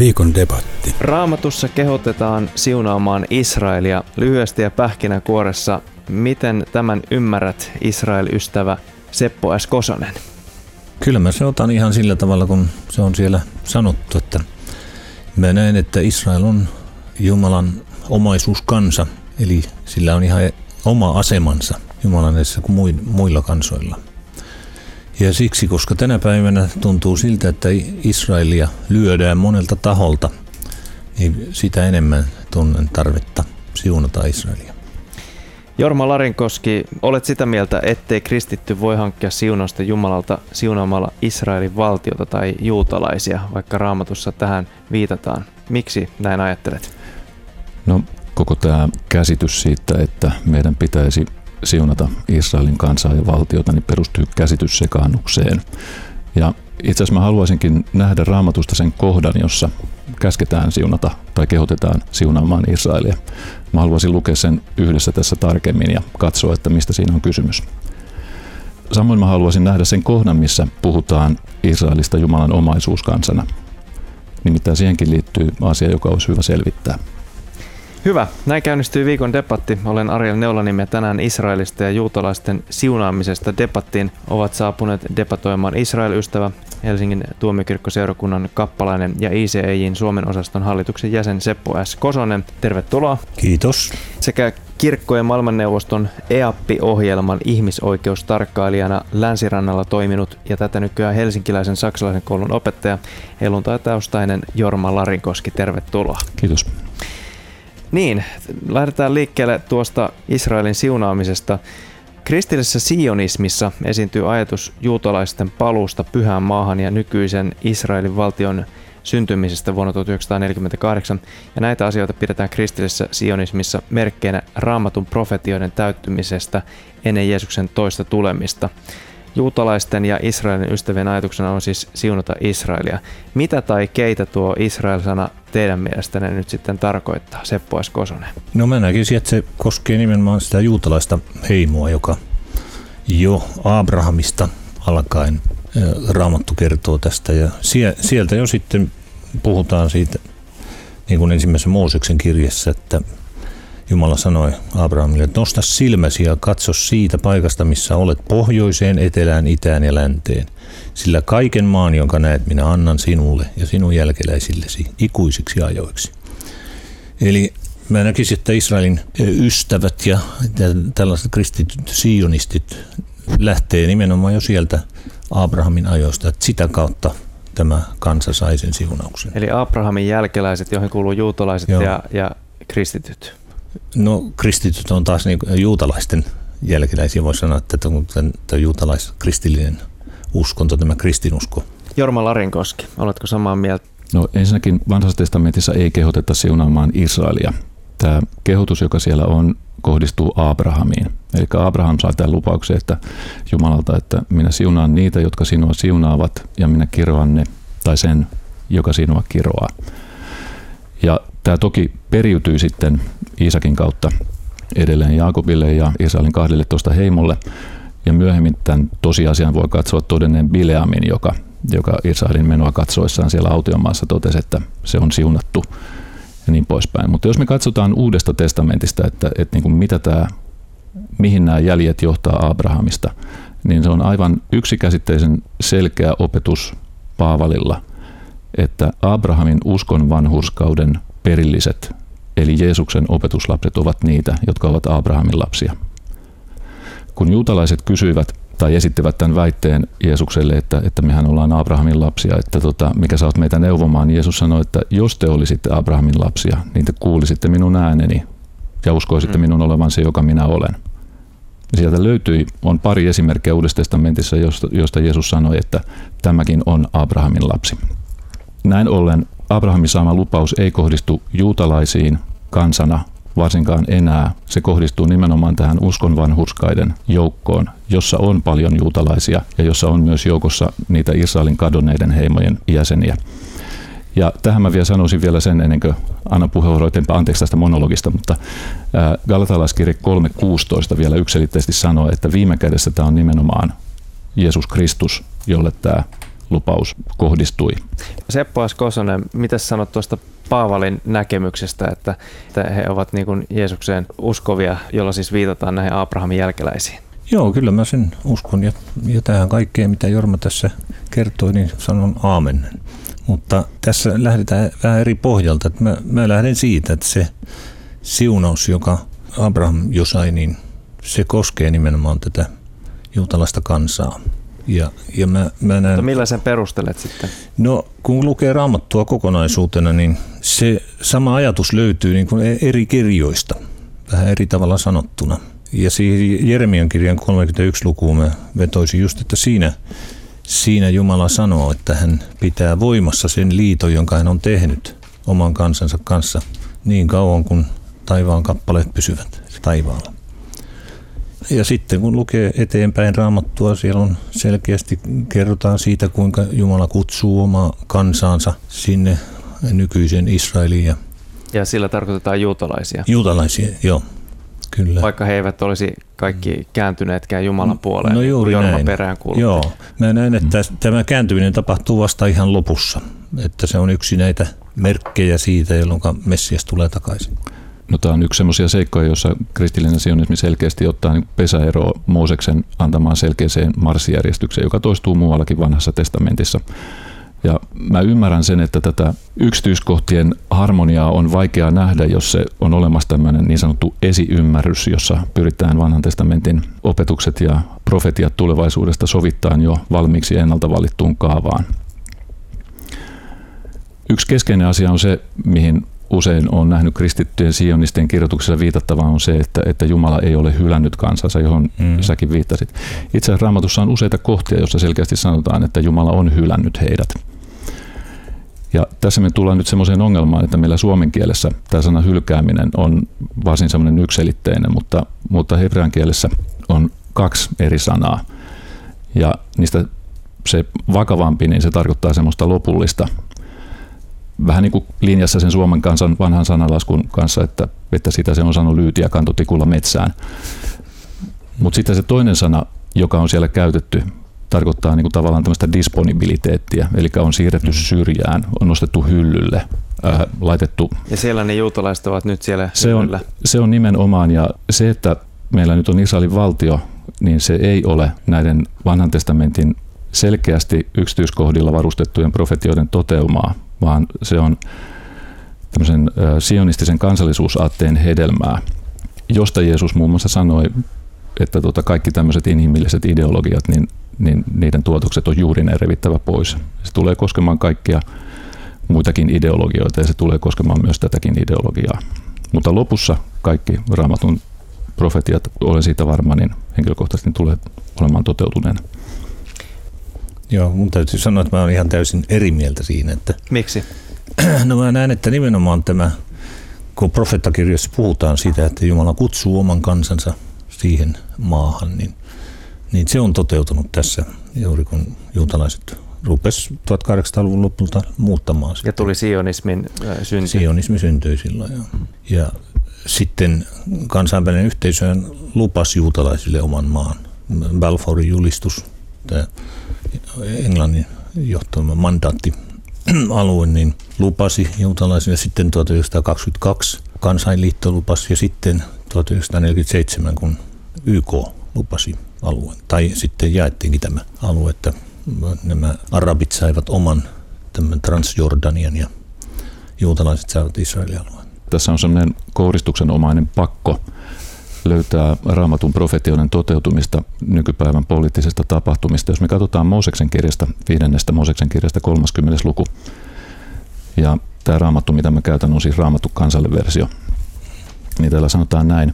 Viikon debatti. Raamatussa kehotetaan siunaamaan Israelia. Lyhyesti ja pähkinänkuoressa, miten tämän ymmärrät, Israel-ystävä Seppo S. Kosonen? Kyllä mä se otan ihan sillä tavalla, kun se on siellä sanottu, että mä näen, että Israel on Jumalan omaisuuskansa, eli sillä on ihan oma asemansa Jumalan edessä kuin muilla kansoilla. Ja siksi, koska tänä päivänä tuntuu siltä, että Israelia lyödään monelta taholta, niin sitä enemmän tunnen tarvetta siunata Israelia. Jorma Larinkoski, olet sitä mieltä, ettei kristitty voi hankkia siunausta Jumalalta siunaamalla Israelin valtiota tai juutalaisia, vaikka Raamatussa tähän viitataan. Miksi näin ajattelet? No, koko tämä käsitys siitä, että meidän pitäisi siunata Israelin kansaa ja valtiota, niin perustuu käsityssekaannukseen. Ja itse asiassa mä haluaisinkin nähdä Raamatusta sen kohdan, jossa käsketään siunata tai kehotetaan siunaamaan Israelia. Mä haluaisin lukea sen yhdessä tässä tarkemmin ja katsoa, että mistä siinä on kysymys. Samoin mä haluaisin nähdä sen kohdan, missä puhutaan Israelista Jumalan omaisuuskansana. Nimittäin siihenkin liittyy asia, joka olisi hyvä selvittää. Hyvä. Näin käynnistyy viikon debatti. Olen Ariel Neulaniemen ja tänään Israelista ja juutalaisten siunaamisesta debattiin ovat saapuneet debatoimaan Israel-ystävä, Helsingin tuomiokirkkoseurakunnan kappalainen ja ICEJ:n Suomen osaston hallituksen jäsen Seppo S. Kosonen. Tervetuloa. Kiitos. Sekä Kirkkojen maailmanneuvoston EAPPI-ohjelman ihmisoikeustarkkailijana Länsirannalla toiminut ja tätä nykyään helsinkiläisen saksalaisen koulun opettaja helluntaitaustainen Jorma Larinkoski. Tervetuloa. Kiitos. Niin, lähdetään liikkeelle tuosta Israelin siunaamisesta. Kristillisessä sionismissa esiintyy ajatus juutalaisten paluusta pyhään maahan ja nykyisen Israelin valtion syntymisestä vuonna 1948. Ja näitä asioita pidetään kristillisessä sionismissa merkkeinä Raamatun profetioiden täyttymisestä ennen Jeesuksen toista tulemista. Juutalaisten ja Israelin ystävien ajatuksena on siis siunata Israelia. Mitä tai keitä tuo Israel-sana teidän mielestänne nyt sitten tarkoittaa, Seppo S. Kosonen? No mä näkisin, että se koskee nimenomaan sitä juutalaista heimoa, joka jo Abrahamista alkaen Raamattu kertoo tästä. Ja sieltä jo sitten puhutaan siitä, niin kuin ensimmäisessä Mooseksen kirjassa, että Jumala sanoi Abrahamille, että nosta silmäsi ja katso siitä paikasta, missä olet pohjoiseen, etelään, itään ja länteen. Sillä kaiken maan, jonka näet, minä annan sinulle ja sinun jälkeläisillesi ikuisiksi ajoiksi. Eli mä näkisin, että Israelin ystävät ja tällaiset kristityt sionistit lähtee nimenomaan jo sieltä Abrahamin ajoista, että sitä kautta tämä kansa sai sen siunauksen. Eli Abrahamin jälkeläiset, joihin kuuluu juutalaiset ja kristityt. No kristityt on taas niin juutalaisten jälkeläisiä, voi sanoa, että tämä juutalais-kristillinen uskonto, tämä kristinusko. Jorma Larinkoski, oletko samaa mieltä? No ensinnäkin Vanhassa testamentissa ei kehoteta siunaamaan Israelia. Tämä kehotus, joka siellä on, kohdistuu Abrahamiin. Eli Abraham saa tämän lupauksen, että Jumalalta, että minä siunaan niitä, jotka sinua siunaavat, ja minä kiroan ne, tai sen, joka sinua kiroaa. Ja tämä toki periytyy sitten Iisakin kautta edelleen Jaakobille ja Israelin 12 heimolle. Ja myöhemmin tämän tosiasian voi katsoa todenneen Bileamin, joka Israelin menoa katsoessaan siellä autiomaassa totesi, että se on siunattu ja niin poispäin. Mutta jos me katsotaan Uudesta testamentista, että niin kuin mihin nämä jäljet johtaa Abrahamista, niin se on aivan yksikäsitteisen selkeä opetus Paavalilla, että Abrahamin uskon vanhurskauden perilliset, eli Jeesuksen opetuslapset ovat niitä, jotka ovat Abrahamin lapsia. Kun juutalaiset kysyivät tai esittivät tämän väitteen Jeesukselle, että mehän ollaan Abrahamin lapsia, että mikä sä oot meitä neuvomaan, niin Jeesus sanoi, että jos te olisitte Abrahamin lapsia, niin te kuulisitte minun ääneni ja uskoisitte minun olevan se, joka minä olen. Sieltä on pari esimerkkiä Uudessa testamentissa, josta Jeesus sanoi, että tämäkin on Abrahamin lapsi. Näin ollen Abrahamin saama lupaus ei kohdistu juutalaisiin kansana varsinkaan enää. Se kohdistuu nimenomaan tähän uskonvanhurskaiden joukkoon, jossa on paljon juutalaisia ja jossa on myös joukossa niitä Israelin kadonneiden heimojen jäseniä. Ja tähän mä vielä sanoisin vielä sen ennen kuin annan puheenvuoroa anteeksi tästä monologista, mutta Galatalaiskirje 3.16 vielä yksiselitteisesti sanoo, että viime kädessä tämä on nimenomaan Jeesus Kristus, jolle tämä lupaus kohdistui. Seppo S. Kosonen, mitä sanot tuosta Paavalin näkemyksestä, että he ovat niin kuin Jeesukseen uskovia, jolla siis viitataan näihin Abrahamin jälkeläisiin? Joo, kyllä mä sen uskon ja tähän kaikkeen, mitä Jorma tässä kertoi, niin sanon aamen. Mutta tässä lähdetään vähän eri pohjalta. Että mä lähden siitä, että se siunaus, joka Abraham jo sai, niin se koskee nimenomaan tätä juutalaista kansaa. Ja mä näen, mutta millä sen perustelet sitten? No, kun lukee Raamattua kokonaisuutena, niin se sama ajatus löytyy niin kuin eri kirjoista, vähän eri tavalla sanottuna. Ja siihen Jeremian kirjan 31 lukuun mä vetoisin just, että siinä Jumala sanoo, että hän pitää voimassa sen liiton, jonka hän on tehnyt oman kansansa kanssa niin kauan, kun taivaan kappaleet pysyvät taivaalla. Ja sitten kun lukee eteenpäin Raamattua, siellä on selkeästi kerrotaan siitä, kuinka Jumala kutsuu omaa kansaansa sinne nykyiseen Israeliin. Ja sillä tarkoitetaan juutalaisia. Juutalaisia, joo. Kyllä. Vaikka he eivät olisi kaikki kääntyneetkään Jumalan puoleen. No juuri näin. Joo. Mä näen, että tämä kääntyminen tapahtuu vasta ihan lopussa. Että se on yksi näitä merkkejä siitä, jolloin Messias tulee takaisin. No, tämä on yksi semmoisia seikkoja, joissa kristillinen sionismi selkeästi ottaa niin pesäeroa Mooseksen antamaan selkeäseen marssijärjestykseen, joka toistuu muuallakin Vanhassa testamentissa. Ja mä ymmärrän sen, että tätä yksityiskohtien harmoniaa on vaikea nähdä, jos se on olemassa tämmöinen niin sanottu esiymmärrys, jossa pyritään Vanhan testamentin opetukset ja profetiat tulevaisuudesta sovittaan jo valmiiksi ennalta valittuun kaavaan. Yksi keskeinen asia on se, mihin usein on nähnyt kristittyjen sionistien kirjoituksessa viitattavaa, on se, että Jumala ei ole hylännyt kansansa, johon säkin viittasit. Itse asiassa Raamatussa on useita kohtia, joissa selkeästi sanotaan, että Jumala on hylännyt heidät. Ja tässä me tullaan nyt semmoiseen ongelmaan, että meillä suomen kielessä tämä sana hylkääminen on varsin semmoinen yksiselitteinen, mutta hebrean kielessä on kaksi eri sanaa. Ja niistä se vakavampi, niin se tarkoittaa semmoista lopullista, vähän niin kuin linjassa sen Suomen kansan vanhan sananlaskun kanssa, että sitä se on saanut lyytiä kantotikulla metsään. Mutta sitten se toinen sana, joka on siellä käytetty, tarkoittaa niin kuin tavallaan tämmöistä disponibiliteettia, eli on siirretty syrjään, on nostettu hyllylle, laitettu. Ja siellä ne juutalaiset ovat nyt siellä hyllyllä. Se on nimenomaan, ja se, että meillä nyt on Israelin valtio, niin se ei ole näiden vanhan testamentin selkeästi yksityiskohdilla varustettujen profetioiden toteumaa, vaan se on tämmöisen sionistisen kansallisuusaatteen hedelmää, josta Jeesus muun muassa sanoi, että kaikki tämmöiset inhimilliset ideologiat, niin niiden tuotokset on juuri ne revittävä pois. Se tulee koskemaan kaikkia muitakin ideologioita ja se tulee koskemaan myös tätäkin ideologiaa. Mutta lopussa kaikki Raamatun profetiat, olen siitä varma, niin henkilökohtaisesti tulee olemaan toteutuneena. Joo, mun täytyy sanoa, että mä olen ihan täysin eri mieltä siinä. Että miksi? No mä näen, että nimenomaan tämä, kun profeettakirjassa puhutaan siitä, että Jumala kutsuu oman kansansa siihen maahan, niin se on toteutunut tässä juuri kun juutalaiset rupesi 1800-luvun lopulta muuttamaan sitä. Ja tuli sionismin synty. Sionismi syntyi silloin, joo. Ja sitten kansainvälinen yhteisö lupasi juutalaisille oman maan. Balfourin julistus, tämä Englannin johtama mandaattialue, niin lupasi juutalaisille. Sitten 1922 kansainliitto lupasi ja sitten 1947, kun YK lupasi alueen. Tai sitten jaettiinkin tämä alue, että nämä arabit saivat oman tämän Transjordanian ja juutalaiset saivat Israelin alueen. Tässä on sellainen kouristuksenomainen pakko löytää Raamatun profetioiden toteutumista nykypäivän poliittisesta tapahtumista. Jos me katsotaan Mooseksen kirjasta, 5. Mooseksen kirjasta 30. luku, ja tämä Raamattu, mitä mä käytän, on siis Raamattu kansalle versio, niin täällä sanotaan näin.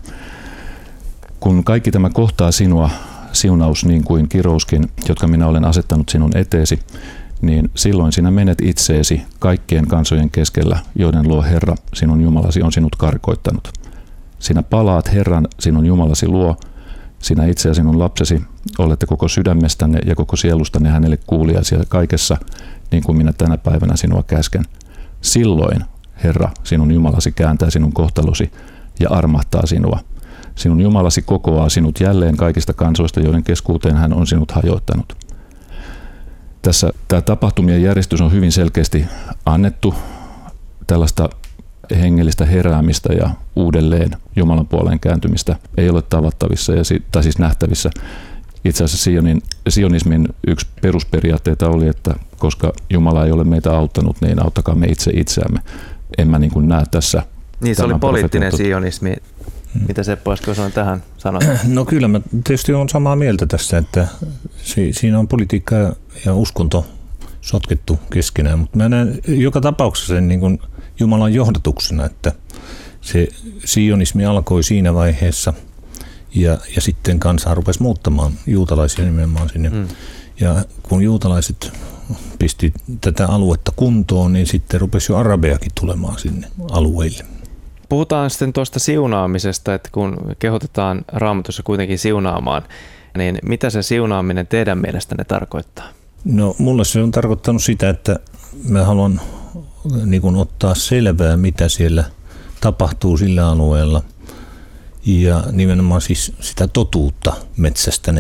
Kun kaikki tämä kohtaa sinua, siunaus niin kuin kirouskin, jotka minä olen asettanut sinun eteesi, niin silloin sinä menet itseesi kaikkien kansojen keskellä, joiden luo Herra, sinun Jumalasi, on sinut karkoittanut. Sinä palaat Herran, sinun Jumalasi luo, sinä itse ja sinun lapsesi, olette koko sydämestänne ja koko sielustanne hänelle kuuliaisia kaikessa, niin kuin minä tänä päivänä sinua käsken. Silloin Herra, sinun Jumalasi, kääntää sinun kohtalosi ja armahtaa sinua. Sinun Jumalasi kokoaa sinut jälleen kaikista kansoista, joiden keskuuteen hän on sinut hajoittanut. Tässä tämä tapahtumien järjestys on hyvin selkeästi annettu. Tällaista hengellistä heräämistä ja uudelleen Jumalan puoleen kääntymistä ei ole tavattavissa tai siis nähtävissä. Itse asiassa sionismin yksi perusperiaatteita oli, että koska Jumala ei ole meitä auttanut, niin auttakaa me itseämme. En mä niin kuin näe tässä. Niin se oli poliittinen sionismi. Mitä Seppo äsken tähän sanoa? No kyllä mä tietysti olen samaa mieltä tässä, että siinä on politiikka ja uskonto sotkettu keskenään, mutta mä näen joka tapauksessa sen niin kuin Jumalan johdatuksena, että se sionismi alkoi siinä vaiheessa ja sitten kansa rupesi muuttamaan juutalaisia nimenomaan sinne. Ja kun juutalaiset pisti tätä aluetta kuntoon, niin sitten rupesi jo arabeakin tulemaan sinne alueille. Puhutaan sitten tuosta siunaamisesta, että kun kehotetaan Raamatussa kuitenkin siunaamaan, niin mitä se siunaaminen teidän mielestänne tarkoittaa? No mulle se on tarkoittanut sitä, että mä haluan niin kuin ottaa selvää, mitä siellä tapahtuu sillä alueella ja nimenomaan siis sitä totuutta metsästän.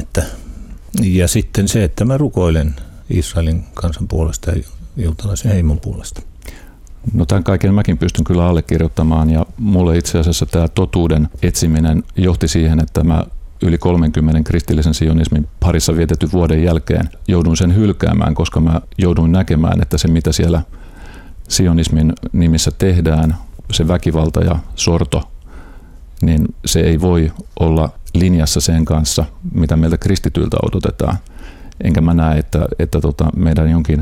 Ja sitten se, että mä rukoilen Israelin kansan puolesta ja juutalaisen heimon puolesta. No tämän kaiken mäkin pystyn kyllä allekirjoittamaan ja mulle itse asiassa tämä totuuden etsiminen johti siihen, että mä yli 30 kristillisen sionismin parissa vietetyn vuoden jälkeen joudun sen hylkäämään, koska mä jouduin näkemään, että se mitä siellä sionismin nimissä tehdään, se väkivalta ja sorto, niin se ei voi olla linjassa sen kanssa, mitä meiltä kristityiltä odotetaan. Enkä mä näe, että meidän jonkin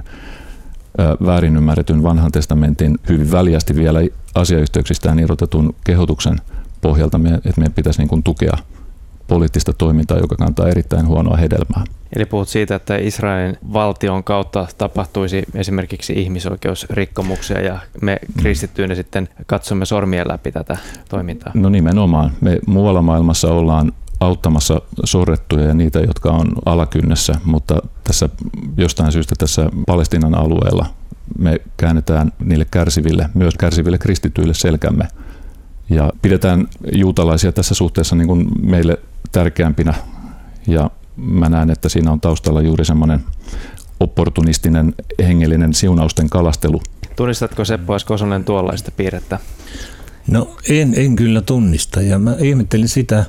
väärin ymmärretyn vanhan testamentin hyvin väljästi vielä asiayhteyksistään irrotetun kehotuksen pohjalta, että meidän pitäisi niin kuin tukea poliittista toimintaa, joka kantaa erittäin huonoa hedelmää. Eli puhut siitä, että Israelin valtion kautta tapahtuisi esimerkiksi ihmisoikeusrikkomuksia ja me kristittyinä sitten katsomme sormien läpi tätä toimintaa. No nimenomaan. Me muualla maailmassa ollaan auttamassa sorrettuja ja niitä, jotka on alakynnessä, mutta tässä jostain syystä tässä Palestiinan alueella me käännetään niille myös kärsiville kristityille selkämme ja pidetään juutalaisia tässä suhteessa niin kuin meille tärkeämpinä ja mä näen, että siinä on taustalla juuri semmoinen opportunistinen hengellinen siunausten kalastelu. Tunnistatko Seppo Kosonen tuollaista piirrettä? No en kyllä tunnista ja mä ihmettelin sitä,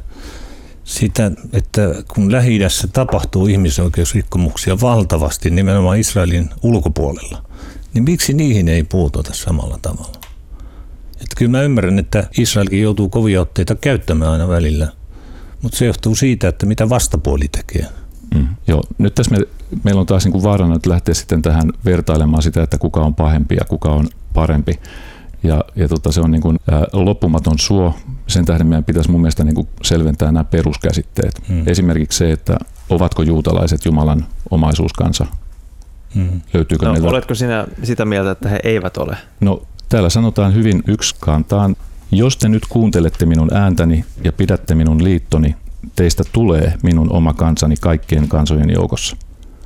että kun Lähi-idässä tapahtuu ihmisoikeusrikkomuksia valtavasti nimenomaan Israelin ulkopuolella, niin miksi niihin ei puututa samalla tavalla? Että kyllä mä ymmärrän, että Israelkin joutuu kovia otteita käyttämään aina välillä, mutta se johtuu siitä, että mitä vastapuoli tekee. Joo, nyt tässä meillä on taas niin kuin vaarana nyt lähteä sitten tähän vertailemaan sitä, että kuka on pahempi ja kuka on parempi. Ja se on niin kuin loppumaton suo. Sen tähden meidän pitäisi mun mielestä niin kuin selventää nämä peruskäsitteet. Esimerkiksi se, että ovatko juutalaiset Jumalan omaisuuskansa? Löytyykö meiltä? Oletko sinä sitä mieltä, että he eivät ole? No täällä sanotaan hyvin yksikantaan. Jos te nyt kuuntelette minun ääntäni ja pidätte minun liittoni, teistä tulee minun oma kansani kaikkien kansojen joukossa.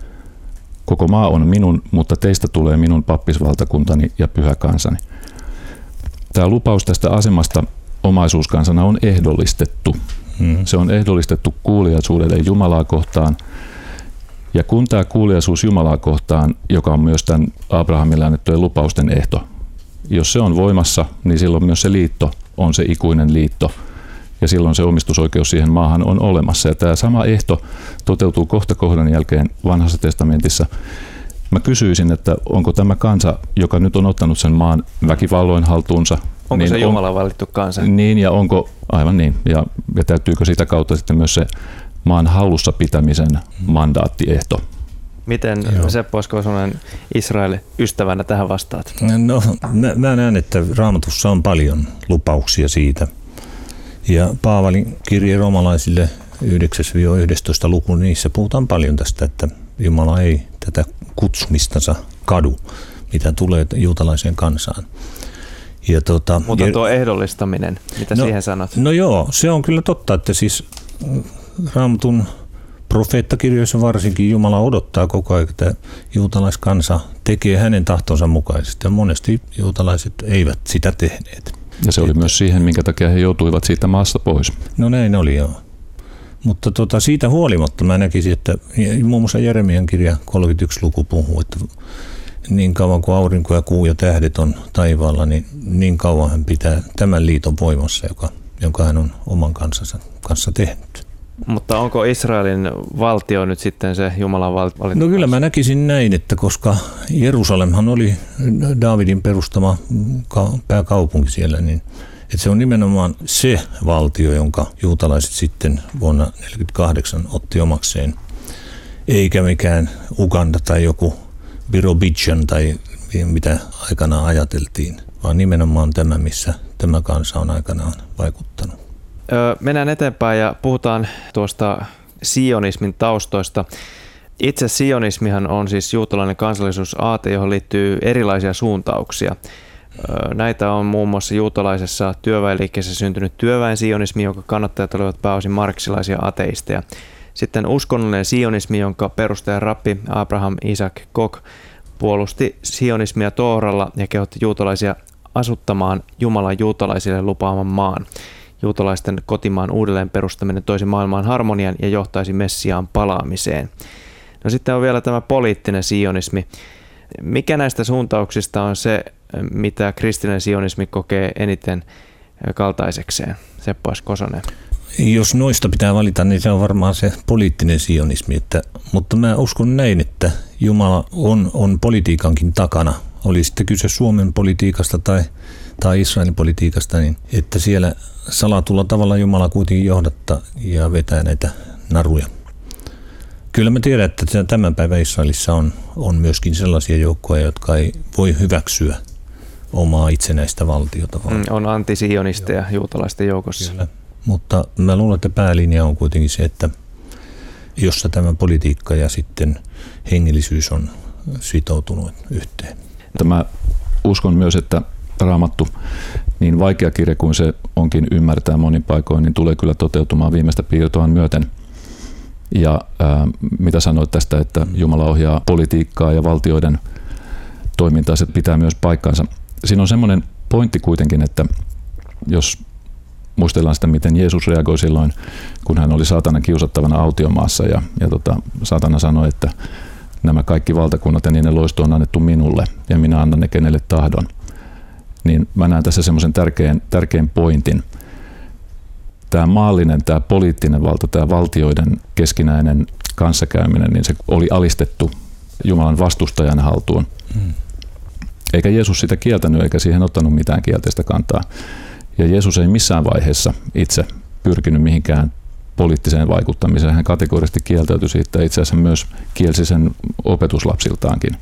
Koko maa on minun, mutta teistä tulee minun pappisvaltakuntani ja pyhä kansani. Tämä lupaus tästä asemasta omaisuuskansana on ehdollistettu. Se on ehdollistettu kuuliaisuudelle Jumalaa kohtaan. Ja kun tämä kuuliaisuus Jumalaa kohtaan, joka on myös tämän Abrahamille annettujen lupausten ehto, jos se on voimassa, niin silloin myös se liitto on se ikuinen liitto. Ja silloin se omistusoikeus siihen maahan on olemassa. Ja tämä sama ehto toteutuu kohdan jälkeen Vanhassa testamentissa. Mä kysyisin, että onko tämä kansa, joka nyt on ottanut sen maan väkivalloin haltuunsa. Onko niin se Jumalan valittu kansa? Niin, ja onko, aivan niin, ja täyttyykö sitä kautta sitten myös se maan hallussa pitämisen mandaattiehto? Miten Seppo Kosonen Israel ystävänä tähän vastaat? No, mä näen, että Raamatussa on paljon lupauksia siitä. Ja Paavalin kirje roomalaisille 9-11 luku, niissä puhutaan paljon tästä, että Jumala ei tätä kutsumistansa kadu, mitä tulee juutalaiseen kansaan. Ja mutta tuo ehdollistaminen, mitä siihen sanot? No joo, se on kyllä totta, että siis Raamatun profeettakirjoissa varsinkin Jumala odottaa koko ajan, että juutalaiskansa tekee hänen tahtonsa mukaisesti, ja monesti juutalaiset eivät sitä tehneet. Ja se oli myös siihen, minkä takia he joutuivat siitä maasta pois. No näin oli, joo. Mutta siitä huolimatta mä näkisin, että muun muassa Jeremian kirja 31 luku puhuu, että niin kauan kuin aurinko ja kuu ja tähdet on taivaalla, niin kauan hän pitää tämän liiton voimassa, jonka hän on oman kanssa tehnyt. Mutta onko Israelin valtio nyt sitten se Jumalan valtio? No kyllä mä näkisin näin, että koska Jerusalemhan oli Daavidin perustama pääkaupunki siellä, niin että se on nimenomaan se valtio, jonka juutalaiset sitten vuonna 1948 otti omakseen, eikä mikään Uganda tai joku Birobidjan tai mitä aikanaan ajateltiin, vaan nimenomaan tämä, missä tämä kansa on aikanaan vaikuttanut. Mennään eteenpäin ja puhutaan tuosta sionismin taustoista. Itse sionismihan on siis juutalainen kansallisuusaate, johon liittyy erilaisia suuntauksia. Näitä on muun muassa juutalaisessa työväenliikkeessä syntynyt työväen sionismi, jonka kannattajat olivat pääosin marksilaisia ateisteja. Sitten uskonnollinen sionismi, jonka perustaja rappi Abraham Isaac Koch puolusti sionismia Tooralla ja kehotti juutalaisia asuttamaan Jumalan juutalaisille lupaaman maan. Juutalaisten kotimaan uudelleen perustaminen toisi maailmaan harmonian ja johtaisi Messiaan palaamiseen. No sitten on vielä tämä poliittinen sionismi. Mikä näistä suuntauksista on se, mitä kristillinen sionismi kokee eniten kaltaisekseen? Seppo S. Kosonen. Jos noista pitää valita, niin se on varmaan se poliittinen sionismi. Mutta mä uskon näin, että Jumala on politiikankin takana. Oli sitten kyse Suomen politiikasta tai Israelin politiikasta, niin että siellä salatulla tavalla Jumala kuitenkin johdattaa ja vetää näitä naruja. Kyllä mä tiedän, että tämän päivän Israelissa on myöskin sellaisia joukkoja, jotka ei voi hyväksyä omaa itsenäistä valtiota. On antisionisteja juutalaisten joukossa. Kyllä. Mutta mä luulen, että päälinja on kuitenkin se, että jossa tämä politiikka ja sitten hengellisyys on sitoutunut yhteen. Mä uskon myös, että Raamattu, niin vaikea kirja kuin se onkin ymmärtää monin paikoin, niin tulee kyllä toteutumaan viimeistä piirtoaan myöten. Ja mitä sanoit tästä, että Jumala ohjaa politiikkaa ja valtioiden toimintaa, se pitää myös paikkansa. Siinä on semmoinen pointti kuitenkin, että jos muistellaan sitä, miten Jeesus reagoi silloin, kun hän oli saatanan kiusattavana autiomaassa ja saatana sanoi, että nämä kaikki valtakunnat ja niiden loisto on annettu minulle ja minä annan ne kenelle tahdon. Niin mä näen tässä semmoisen tärkeän pointin. Tämä maallinen, tämä poliittinen valta, tämä valtioiden keskinäinen kanssakäyminen, niin se oli alistettu Jumalan vastustajan haltuun. Eikä Jeesus sitä kieltänyt eikä siihen ottanut mitään kielteistä kantaa. Ja Jeesus ei missään vaiheessa itse pyrkinyt mihinkään poliittiseen vaikuttamiseen. Hän kategorisesti kieltäytyi siitä, itse asiassa myös kielsi sen opetuslapsiltaankin.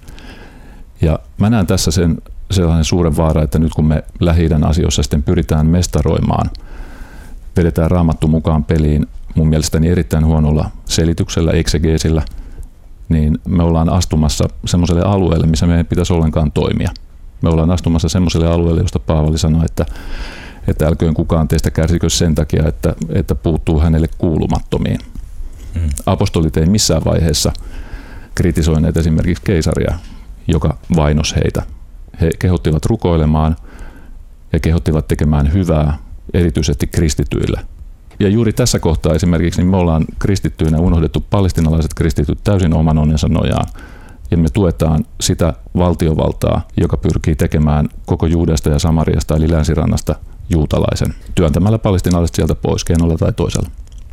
Ja mä näen tässä sellainen suuren vaara, että nyt kun me Lähi-idän asioissa sitten pyritään mestaroimaan, vedetään Raamattu mukaan peliin mun mielestäni erittäin huonolla selityksellä, eksegeesillä, niin me ollaan astumassa semmoiselle alueelle, missä meidän pitäisi ollenkaan toimia. Me ollaan astumassa semmoiselle alueelle, josta Paavali sanoi, että älköön kukaan teistä kärsikö sen takia, että puuttuu hänelle kuulumattomiin. Apostolit ei missään vaiheessa kritisoineet esimerkiksi keisaria, joka vainosi heitä. He kehottivat rukoilemaan ja kehottivat tekemään hyvää, erityisesti kristityille. Ja juuri tässä kohtaa esimerkiksi niin me ollaan kristittyinä unohdettu palestiinalaiset kristityt täysin oman onnensa nojaan. Ja me tuetaan sitä valtiovaltaa, joka pyrkii tekemään koko Juudeasta ja Samariasta eli länsirannasta juutalaisen, työntämällä palestiinalaiset sieltä pois keinolla tai toisella.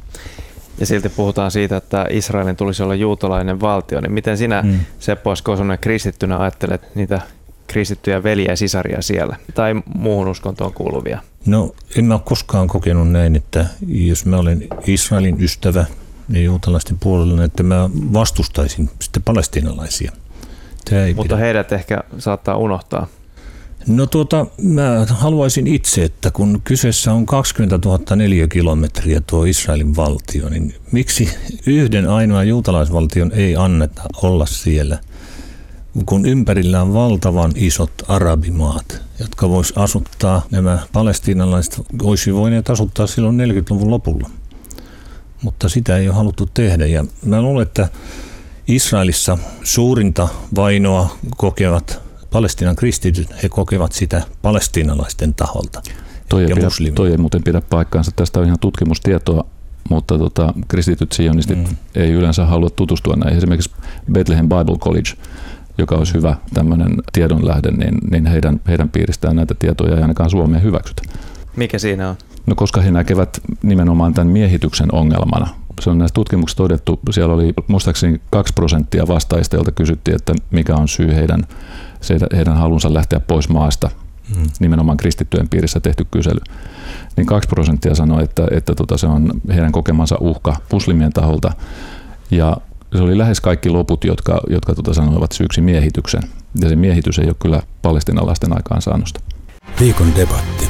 Ja silti puhutaan siitä, että Israelin tulisi olla juutalainen valtio. Niin miten sinä, Seppo S. Kosonen, kristittynä ajattelet niitä kristittyjä veljiä ja sisaria siellä tai muuhun uskontoon kuuluvia? No en mä ole koskaan kokenut näin, että jos mä olen Israelin ystävä ja juutalaisten puolella, että mä vastustaisin sitten palestiinalaisia. Mutta heidät ehkä saattaa unohtaa. No mä haluaisin itse, että kun kyseessä on 20 000 neliökilometriä tuo Israelin valtio, niin miksi yhden ainoan juutalaisvaltion ei anneta olla siellä, kun ympärillä on valtavan isot arabimaat, jotka vois asuttaa, nämä palestiinalaiset olisi voineet asuttaa silloin 40-luvun lopulla. Mutta sitä ei ole haluttu tehdä ja mä luulen, että Israelissa suurinta vainoa kokevat Palestiinan kristityt, he kokevat sitä palestiinalaisten taholta. Toi ei muuten pidä paikkaansa. Tästä on ihan tutkimustietoa. mutta kristityt sionistit ei yleensä halua tutustua näihin. Esimerkiksi Bethlehem Bible College, joka olisi hyvä tämmöinen tiedonlähde, niin heidän piiristään näitä tietoja ei ainakaan Suomeen hyväksytä. Mikä siinä on? No koska he näkevät nimenomaan tämän miehityksen ongelmana. Se on näissä tutkimuksissa todettu, siellä oli muistaakseni 2% vastaajista, joilta kysyttiin, että mikä on syy heidän halunsa lähteä pois maasta. Nimenomaan kristittyjen piirissä tehty kysely. Niin 2% sanoi, että se on heidän kokemansa uhka muslimien taholta. Ja se oli lähes kaikki loput, jotka sanoivat syyksi miehityksen. Ja se miehitys ei ole kyllä palestiinalaisten aikaansaannosta. Viikon debatti.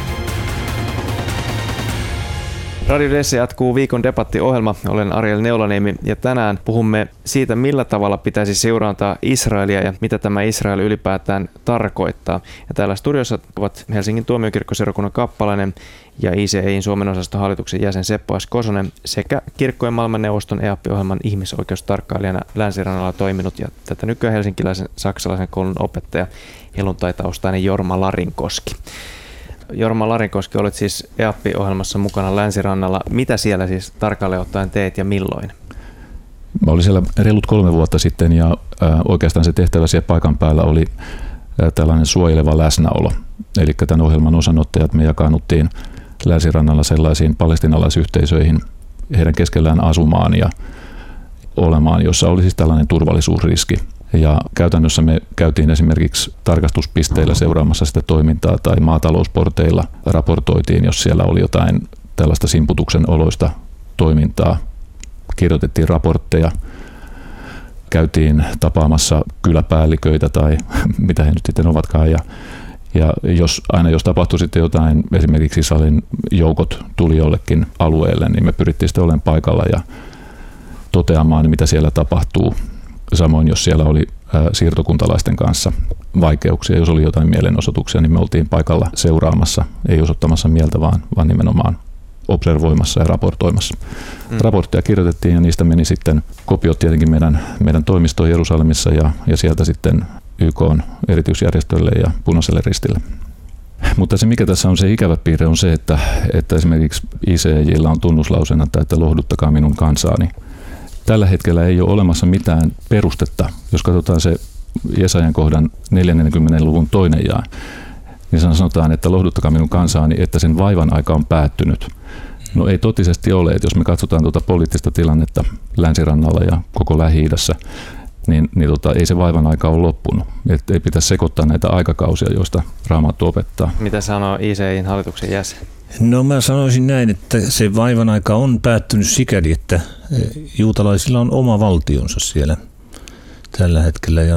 Radio Dessa jatkuu viikon debattiohjelma. Olen Ariel Neulaniemi ja tänään puhumme siitä, millä tavalla pitäisi seurata Israelia ja mitä tämä Israel ylipäätään tarkoittaa. Ja täällä studiossa ovat Helsingin tuomiokirkkoseurakunnan kappalainen ja ICEin Suomen osaston hallituksen jäsen Seppo S. Kosonen sekä Kirkkojen maailmanneuvoston EAP-ohjelman ihmisoikeustarkkailijana Länsirannalla toiminut ja tätä nykyään helsinkiläisen saksalaisen koulun opettaja helluntaitaustainen Jorma Larinkoski. Jorma Larinkoski, olet siis EAP-ohjelmassa mukana Länsirannalla. Mitä siellä siis tarkalleen ottaen teet ja milloin? Mä olin siellä reilut 3 vuotta sitten ja oikeastaan se tehtävä siellä paikan päällä oli tällainen suojeleva läsnäolo. Eli tämän ohjelman osanottajat me jakaannuttiin Länsirannalla sellaisiin palestiinalaisyhteisöihin heidän keskellään asumaan ja olemaan, jossa oli siis tällainen turvallisuusriski. Ja käytännössä me käytiin esimerkiksi tarkastuspisteillä seuraamassa sitä toimintaa tai maatalousporteilla raportoitiin, jos siellä oli jotain tällaista simputuksen oloista toimintaa. Kirjoitettiin raportteja, käytiin tapaamassa kyläpäälliköitä tai mitä he nyt sitten ovatkaan. Ja jos tapahtui sitten jotain, esimerkiksi Israelin joukot tuli jollekin alueelle, niin me pyrittiin sitten olemaan paikalla ja toteamaan, mitä siellä tapahtuu. Samoin jos siellä oli siirtokuntalaisten kanssa vaikeuksia, jos oli jotain mielenosoituksia, niin me oltiin paikalla seuraamassa, ei osoittamassa mieltä, vaan nimenomaan observoimassa ja raportoimassa. Raportteja kirjoitettiin ja niistä meni sitten kopiot tietenkin meidän toimistoon Jerusalemissa ja sieltä sitten YK:n erityisjärjestölle ja Punaiselle Ristille. Mutta se mikä tässä on se ikävä piirre on se, että esimerkiksi ICEJ:llä on tunnuslauseena, että lohduttakaa minun kansaani. Tällä hetkellä ei ole olemassa mitään perustetta. Jos katsotaan se Jesajan kohdan 40. luvun 2. jae, niin sanotaan, että lohduttakaa minun kansaani, että sen vaivan aika on päättynyt. No ei totisesti ole, että jos me katsotaan tuota poliittista tilannetta Länsirannalla ja koko Lähi-idässä, niin ei se vaivan aika ole loppunut. Et ei pitäisi sekoittaa näitä aikakausia, joista Raamattu opettaa. Mitä sanoo ICEin hallituksen jäsen? No mä sanoisin näin, että se vaivan aika on päättynyt sikäli, että juutalaisilla on oma valtionsa siellä tällä hetkellä ja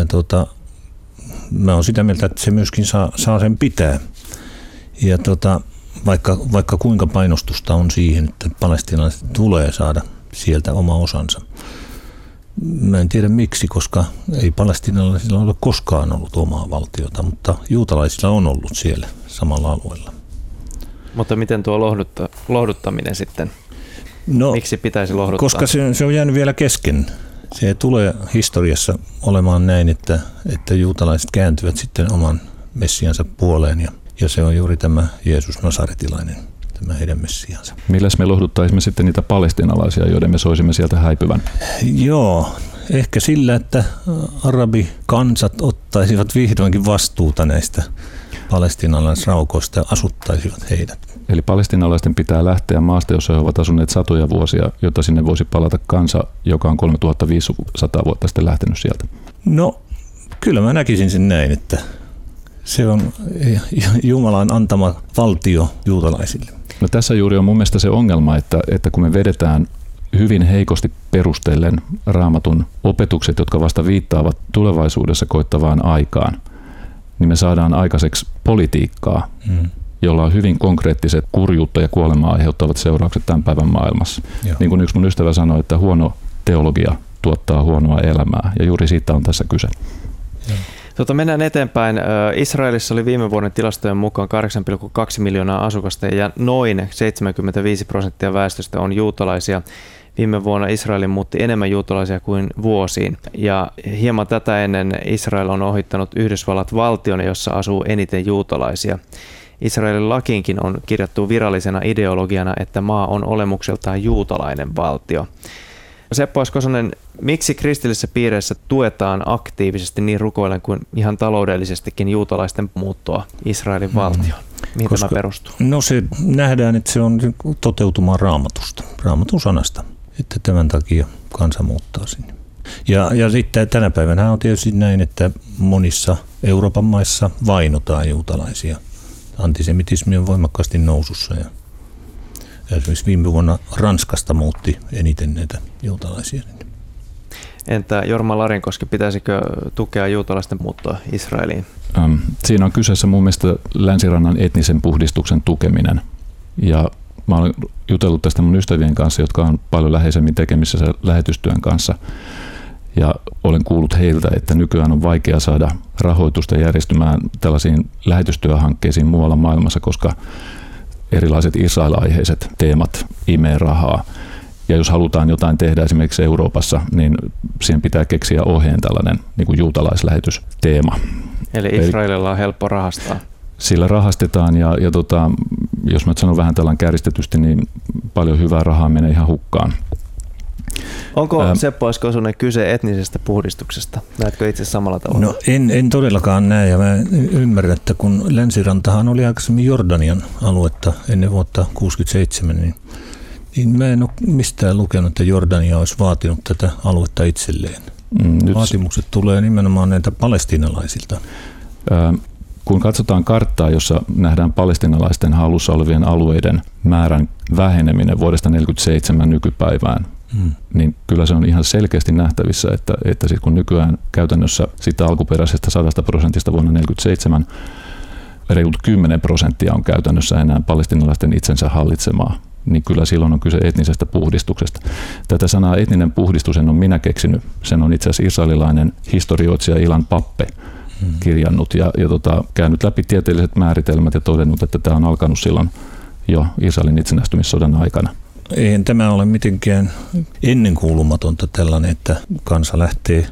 mä oon sitä mieltä, että se myöskin saa sen pitää. Ja vaikka kuinka painostusta on siihen, että palestiinalaiset tulee saada sieltä oma osansa. Mä en tiedä miksi, koska ei palestiinalaisilla ole koskaan ollut omaa valtiota, mutta juutalaisilla on ollut siellä samalla alueella. Mutta miten tuo lohduttaminen sitten? No, miksi pitäisi lohduttaa? Koska se on jäänyt vielä kesken. Se tulee historiassa olemaan näin, että juutalaiset kääntyvät sitten oman messiansa puoleen ja se on juuri tämä Jeesus Nasaretilainen, tämä heidän messiansa. Milläs me lohduttaisimme sitten niitä palestiinalaisia, joiden me soisimme sieltä häipyvän? Joo, ehkä sillä, että arabikansat ottaisivat vihdoinkin vastuuta näistä palestiinalaisraukoista ja asuttaisivat heidät. Eli palestiinalaisten pitää lähteä maasta, jossa he ovat asuneet satoja vuosia, jotta sinne voisi palata kansa, joka on 3500 vuotta sitten lähtenyt sieltä. No, kyllä mä näkisin sen näin, että se on Jumalan antama valtio juutalaisille. No tässä juuri on mun mielestä se ongelma, että kun me vedetään hyvin heikosti perustellen Raamatun opetukset, jotka vasta viittaavat tulevaisuudessa koittavaan aikaan, niin me saadaan aikaiseksi politiikkaa, jolla on hyvin konkreettiset kurjuutta ja kuolemaa aiheuttavat seuraukset tämän päivän maailmassa. Joo. Niin kuin yksi mun ystävä sanoi, että huono teologia tuottaa huonoa elämää, ja juuri siitä on tässä kyse. Mennään eteenpäin. Israelissa oli viime vuoden tilastojen mukaan 8,2 miljoonaa asukasta ja noin 75% väestöstä on juutalaisia. Viime vuonna Israelin muutti enemmän juutalaisia kuin vuosiin. Ja hieman tätä ennen Israel on ohittanut Yhdysvallat valtiona, jossa asuu eniten juutalaisia. Israelin lakiinkin on kirjattu virallisena ideologiana, että maa on olemukseltaan juutalainen valtio. Seppo Kosonen, miksi kristillisissä piireissä tuetaan aktiivisesti niin rukoillen kuin ihan taloudellisestikin juutalaisten muuttoa Israelin valtioon? Mihin tämä perustuu? No se nähdään, että se on toteutumaan Raamatusta, Raamatun sanasta, että tämän takia kansa muuttaa sinne. Ja sitten tänä päivänä on tietysti näin, että monissa Euroopan maissa vainotaan juutalaisia. Antisemitismi on voimakkaasti nousussa ja esimerkiksi viime vuonna Ranskasta muutti eniten näitä juutalaisia. Entä Jorma Larinkoski, pitäisikö tukea juutalaisten muuttoa Israeliin? Siinä on kyseessä mun mielestä Länsirannan etnisen puhdistuksen tukeminen. Ja mä olen jutellut tästä mun ystävien kanssa, jotka on paljon läheisemmin tekemissä lähetystyön kanssa. Ja olen kuullut heiltä, että nykyään on vaikea saada rahoitusta järjestymään tällaisiin lähetystyöhankkeisiin muualla maailmassa, koska erilaiset Israel-aiheiset teemat imee rahaa. Ja jos halutaan jotain tehdä esimerkiksi Euroopassa, niin siihen pitää keksiä ohjeen tällainen niin kuin juutalaislähetysteema. Eli Israelilla on helppo rahastaa. Sillä rahastetaan ja jos mä sanon vähän tällainen kääristetysti, niin paljon hyvää rahaa menee ihan hukkaan. Onko Seppo Kosonen kyse etnisestä puhdistuksesta? Näetkö itse samalla tavalla? No en todellakaan näe, ja mä ymmärrän, että kun Länsirantahan oli aikaisemmin Jordanian aluetta ennen vuotta 1967, niin mä en ole mistään lukenut, että Jordania olisi vaatinut tätä aluetta itselleen. Vaatimukset tulee nimenomaan näitä palestiinalaisilta. Kun katsotaan karttaa, jossa nähdään palestiinalaisten hallussa olevien alueiden määrän väheneminen vuodesta 1947 nykypäivään, niin kyllä se on ihan selkeästi nähtävissä, että sit kun nykyään käytännössä sitä alkuperäisestä 100% vuonna 1947 reilut 10% on käytännössä enää palestiinalaisten itsensä hallitsemaa, niin kyllä silloin on kyse etnisestä puhdistuksesta. Tätä sanaa etninen puhdistus en ole minä keksinyt. Sen on itse asiassa israelilainen historioitsija Ilan Pappe kirjannut ja käynyt läpi tieteelliset määritelmät ja todennut, että tämä on alkanut silloin jo Israelin itsenäistymissodan aikana. Eihän tämä ole mitenkään ennenkuulumatonta tällainen, että kansa lähtee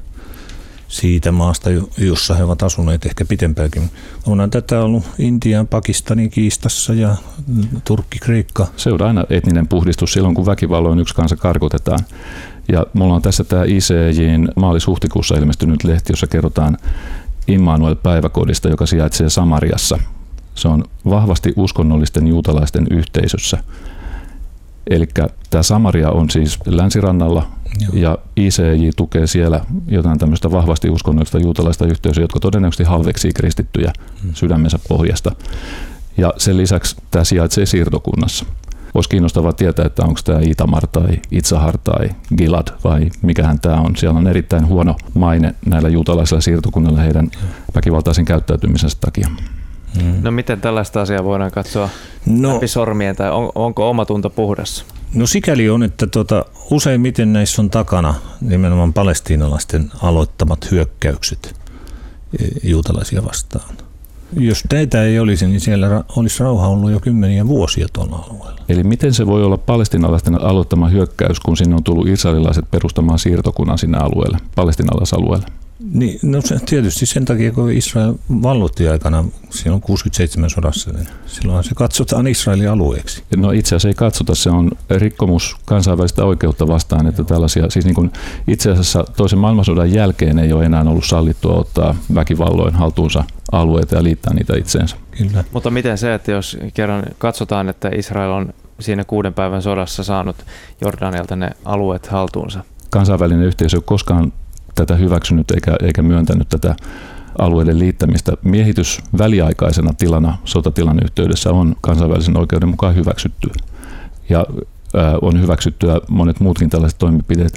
siitä maasta, jossa he ovat asuneet ehkä pitempäänkin. Onhan tätä ollut Intian, Pakistanin kiistassa ja Turkki, Kreikka. Se on aina etninen puhdistus silloin, kun väkivalloin yksi kansa karkotetaan. Ja mulla on tässä tämä ICJ:n maalis-huhtikuussa ilmestynyt lehti, jossa kerrotaan Immanuel-päiväkodista, joka sijaitsee Samariassa. Se on vahvasti uskonnollisten juutalaisten yhteisössä. Eli tämä Samaria on siis länsirannalla. Joo. Ja ICJ tukee siellä jotain tämmöistä vahvasti uskonnollista juutalaista yhteisöä, jotka todennäköisesti halveksii kristittyjä sydämensä pohjasta. Ja sen lisäksi tämä sijaitsee siirtokunnassa. Olisi kiinnostavaa tietää, että onko tämä Itamar tai Itsahar tai Gilad vai mikähän tämä on. Siellä on erittäin huono maine näillä juutalaisilla siirtokunnilla heidän väkivaltaisen käyttäytymisensä takia. No miten tällaista asiaa voidaan katsoa läpi sormien tai onko omatunto puhdas? No sikäli on, että useimmiten näissä on takana nimenomaan palestiinalaisten aloittamat hyökkäykset juutalaisia vastaan. Jos näitä ei olisi, niin siellä olisi rauha ollut jo kymmeniä vuosia tuolla alueella. Eli miten se voi olla palestiinalaisten aloittama hyökkäys, kun sinne on tullut israelilaiset perustamaan siirtokunnan sinne alueelle, palestiinalaisalueelle? Niin, no tietysti sen takia, kun Israel valloitti aikana silloin 67 sodassa, niin silloin se katsotaan Israelin alueeksi. No itse asiassa ei katsota, se on rikkomus kansainvälistä oikeutta vastaan, että tällaisia, siis niin kuin itse asiassa toisen maailmansodan jälkeen ei ole enää ollut sallittua ottaa väkivalloin haltuunsa alueita ja liittää niitä itseensä. Kyllä. Mutta miten se, että jos kerran katsotaan, että Israel on siinä 6 päivän sodassa saanut Jordanilta ne alueet haltuunsa? Kansainvälinen yhteisö ei ole koskaan tätä hyväksynyt eikä myöntänyt tätä alueiden liittämistä. Miehitys väliaikaisena tilana sotatilan yhteydessä on kansainvälisen oikeuden mukaan hyväksytty. Ja on hyväksyttyä monet muutkin tällaiset toimenpiteet,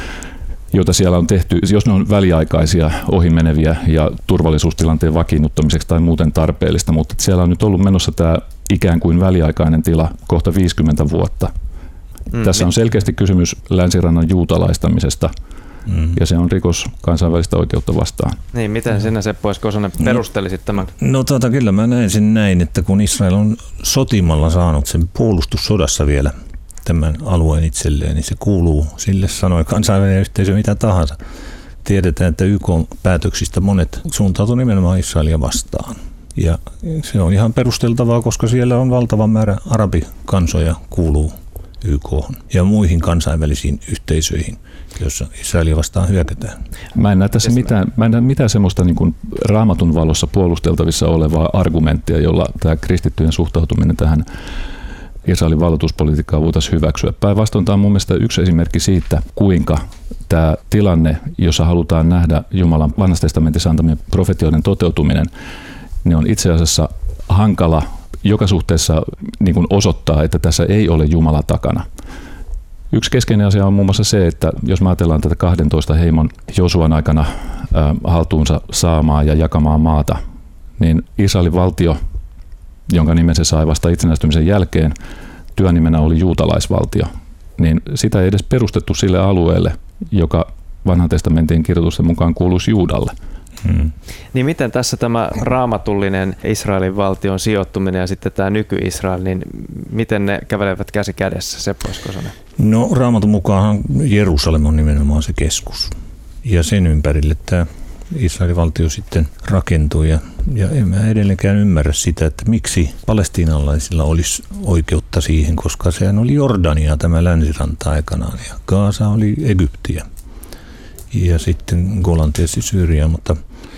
joita siellä on tehty, jos ne on väliaikaisia, ohimeneviä ja turvallisuustilanteen vakiinnuttamiseksi tai muuten tarpeellista, mutta siellä on nyt ollut menossa tämä ikään kuin väliaikainen tila kohta 50 vuotta. Tässä on selkeästi kysymys länsirannan juutalaistamisesta. Ja se on rikos kansainvälistä oikeutta vastaan. Niin, miten sinä Seppo Kosonen perustelisit tämän? No kyllä mä näen sen näin, että kun Israel on sotimalla saanut sen puolustussodassa vielä tämän alueen itselleen, niin se kuuluu sille, sanoi kansainvälinen yhteisö mitä tahansa. Tiedetään, että YK-päätöksistä monet suuntautuu nimenomaan Israelia vastaan. Ja se on ihan perusteltavaa, koska siellä on valtava määrä arabikansoja kuuluu YK:hon ja muihin kansainvälisiin yhteisöihin, joissa Israelia vastaan hyökätään. Mä en näe mitään semmoista niin kuin Raamatun valossa puolusteltavissa olevaa argumenttia, jolla tämä kristittyjen suhtautuminen tähän Israelin valloituspolitiikkaan voitaisiin hyväksyä. Päinvastoin tämä on mun mielestä yksi esimerkki siitä, kuinka tämä tilanne, jossa halutaan nähdä Jumalan vanhassa testamentissa antamien profetioiden toteutuminen, niin on itse asiassa hankala joka suhteessa niin kuin osoittaa, että tässä ei ole Jumala takana. Yksi keskeinen asia on muun muassa se, että jos me ajatellaan tätä 12 heimon Josuan aikana haltuunsa saamaa ja jakamaa maata, niin Israelin valtio, jonka nimen se sai vasta itsenäistymisen jälkeen, työnimenä oli juutalaisvaltio, niin sitä ei edes perustettu sille alueelle, joka vanhan testamentin kirjoitusten mukaan kuuluisi Juudalle. Niin miten tässä tämä raamatullinen Israelin valtion sijoittuminen ja sitten tämä nyky-Israel, niin miten ne kävelevät käsi kädessä, Seppo Eskosonen? No Raamatun mukaan Jerusalem on nimenomaan se keskus ja sen ympärille tämä Israelin valtio sitten rakentui ja en mä edelleenkään ymmärrä sitä, että miksi palestiinalaisilla olisi oikeutta siihen, koska sehän oli Jordania tämä länsiranta aikanaan ja Gaasa oli Egyptiä ja sitten Golan tietysti Syyria, mutta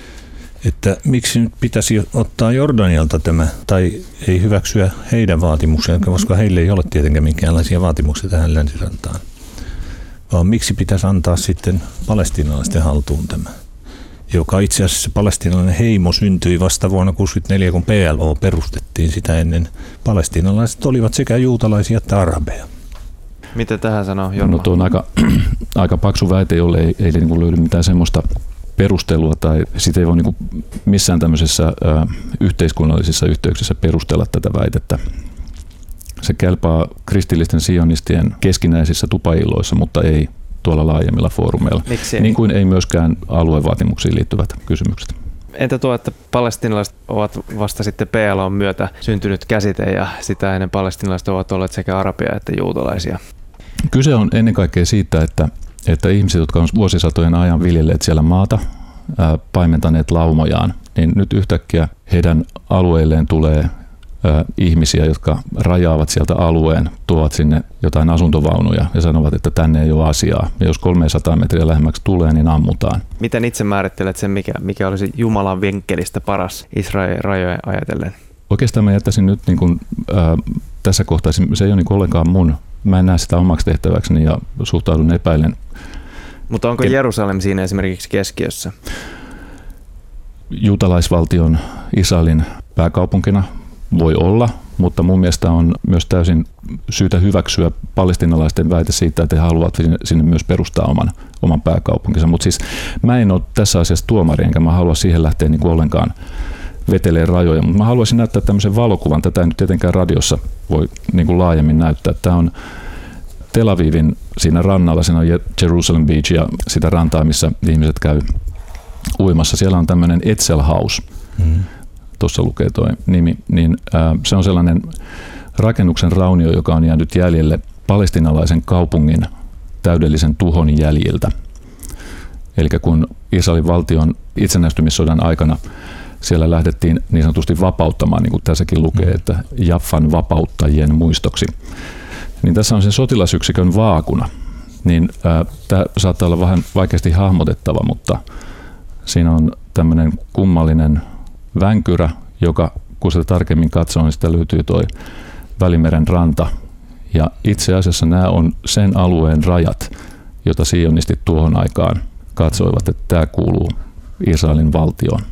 että miksi nyt pitäisi ottaa Jordanialta tämä tai ei hyväksyä heidän vaatimuksensa, koska heille ei ole tietenkään minkäänlaisia vaatimuksia tähän länsirantaan, vaan miksi pitäisi antaa sitten palestiinalaisten haltuun tämä, joka itse asiassa palestiinalainen heimo syntyi vasta vuonna 1964, kun PLO perustettiin. Sitä ennen palestiinalaiset olivat sekä juutalaisia että arabeja. Miten tähän sanoo Jorma? No tuo on aika paksu väite, jolle ei niin kuin löydy mitään semmoista perustelua tai sitä ei voi niin kuin missään tämmöisessä yhteiskunnallisissa yhteyksissä perustella tätä väitettä. Se kelpaa kristillisten sionistien keskinäisissä tupailloissa, mutta ei tuolla laajemmilla foorumeilla. Miksi? Niin kuin ei myöskään aluevaatimuksiin liittyvät kysymykset. Entä tuo, että palestiinalaiset ovat vasta sitten PLOn myötä syntynyt käsite ja sitä ennen palestiinalaiset ovat olleet sekä arabia että juutalaisia? Kyse on ennen kaikkea siitä, että ihmiset, jotka on vuosisatojen ajan viljelleet siellä maata, paimentaneet laumojaan, niin nyt yhtäkkiä heidän alueilleen tulee ihmisiä, jotka rajaavat sieltä alueen, tuovat sinne jotain asuntovaunuja ja sanovat, että tänne ei ole asiaa. Ja jos 300 metriä lähemmäksi tulee, niin ammutaan. Miten itse määrittelet sen, mikä olisi Jumalan vinkkelistä paras Israelin rajoja ajatellen? Oikeastaan mä jättäisin nyt niin kuin, tässä kohtaa, se ei ole niin kuin ollenkaan mun. Mä en näe sitä omaksi tehtäväkseni ja suhtaudun epäilen. Mutta onko Jerusalem siinä esimerkiksi keskiössä? Juutalaisvaltion Israelin pääkaupunkina voi olla, mutta mun mielestä on myös täysin syytä hyväksyä palestiinalaisten väite siitä, että he haluavat sinne myös perustaa oman pääkaupunkinsa. Mutta siis mä en ole tässä asiassa tuomari, enkä mä halua siihen lähteä niin kuin ollenkaan vetelee rajoja, mutta mä haluaisin näyttää tämmöisen valokuvan. Tätä ei nyt tietenkään radiossa voi niin kuin laajemmin näyttää. Tämä on Tel Avivin siinä rannalla, siinä on Jerusalem Beach ja sitä rantaa, missä ihmiset käy uimassa. Siellä on tämmöinen Etzel House, tuossa lukee tuo nimi, niin se on sellainen rakennuksen raunio, joka on jäänyt jäljelle palestiinalaisen kaupungin täydellisen tuhon jäljiltä. Eli kun Israelin valtion itsenäistymissodan aikana siellä lähdettiin niin sanotusti vapauttamaan, niin kuin tässäkin lukee, että Jaffan vapauttajien muistoksi. Niin tässä on sen sotilasyksikön vaakuna. Niin tämä saattaa olla vähän vaikeasti hahmotettava, mutta siinä on tämmöinen kummallinen vänkyrä, joka kun sitä tarkemmin katsoo, niin sitä löytyy tuo Välimeren ranta. Ja itse asiassa nämä on sen alueen rajat, jota sionistit tuohon aikaan katsoivat, että tämä kuuluu Israelin valtioon.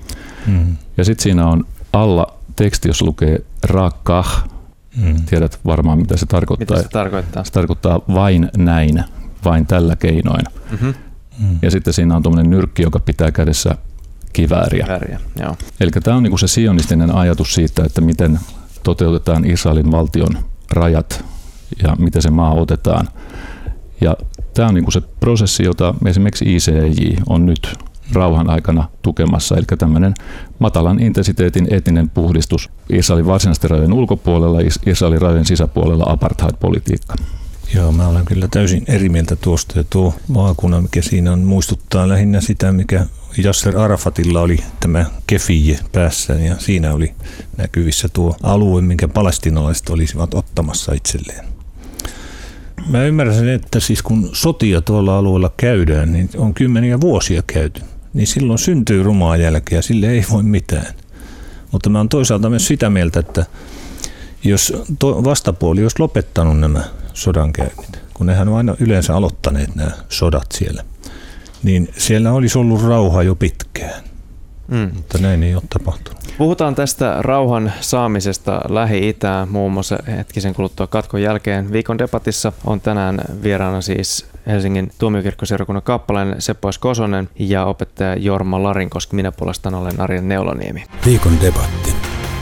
Ja sitten siinä on alla teksti, jos lukee Rakah. Tiedät varmaan, mitä se tarkoittaa. Mitä se tarkoittaa? Se tarkoittaa vain näin, vain tällä keinoin. Ja sitten siinä on tuommoinen nyrkki, joka pitää kädessä kivääriä. Eli tämä on niinku se sionistinen ajatus siitä, että miten toteutetaan Israelin valtion rajat ja miten se maa otetaan. Ja tämä on niinku se prosessi, jota esimerkiksi ICEJ on nyt rauhan aikana tukemassa, eli tämmöinen matalan intensiteetin etninen puhdistus Israelin varsinaisten rajojen ulkopuolella, Israelin rajojen sisäpuolella apartheid-politiikka. Joo, mä olen kyllä täysin eri mieltä tuosta, ja tuo vaakuna, mikä siinä on, muistuttaa muistuttaa lähinnä sitä, mikä Yasser Arafatilla oli tämä kefije päässään, ja siinä oli näkyvissä tuo alue, minkä palestiinalaiset olisivat ottamassa itselleen. Mä ymmärrän sen, että siis kun sotia tuolla alueella käydään, niin on kymmeniä vuosia käyty, niin silloin syntyy rumaa jälkeä ja sille ei voi mitään. Mutta mä oon toisaalta myös sitä mieltä, että jos vastapuoli olisi lopettanut nämä sodankäynnit, kun nehän on aina yleensä aloittaneet nämä sodat siellä, niin siellä olisi ollut rauha jo pitkään, mutta näin ei ole tapahtunut. Puhutaan tästä rauhan saamisesta Lähi-Itään muun muassa hetkisen kuluttua katkon jälkeen. Viikon debatissa on tänään vieraana siis Helsingin tuomiokirkkoseurakunnan kappalainen Seppo S. Kosonen ja opettaja Jorma Larinkoski. Minä puolestaan olen Ariel Neulaniemi. Viikon debatti.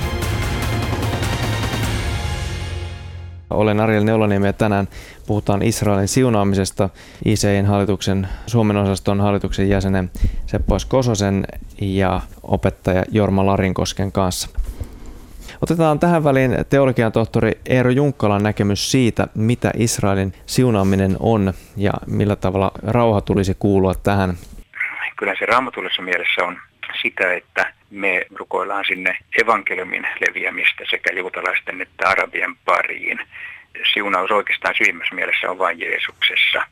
Olen Ariel Neulaniemi ja tänään puhutaan Israelin siunaamisesta ICI:n hallituksen Suomen osaston hallituksen jäsenen Seppo S. Kososen ja opettaja Jorma Larinkosken kanssa. Otetaan tähän väliin teologian tohtori Eero Junkkalan näkemys siitä, mitä Israelin siunaaminen on ja millä tavalla rauha tulisi kuulua tähän. Kyllä se raamatullisessa mielessä on sitä, että me rukoillaan sinne evankeliumin leviämistä sekä juutalaisten että arabien pariin. Siunaus oikeastaan syvimmässä mielessä on vain Jeesuksessa.